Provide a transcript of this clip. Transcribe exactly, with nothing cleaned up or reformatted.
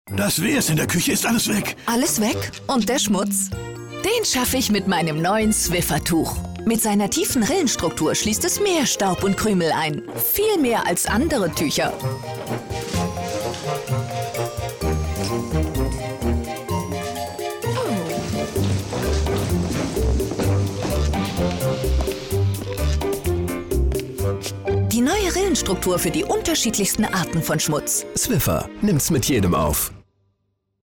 Das Wes in der Küche ist alles weg. Alles weg? Und der Schmutz? Den schaffe ich mit meinem neuen Swiffer-Tuch. Mit seiner tiefen Rillenstruktur schließt es mehr Staub und Krümel ein. Viel mehr als andere Tücher. Die neue Rillenstruktur für die unterschiedlichsten Arten von Schmutz. Swiffer, nimmt's mit jedem auf.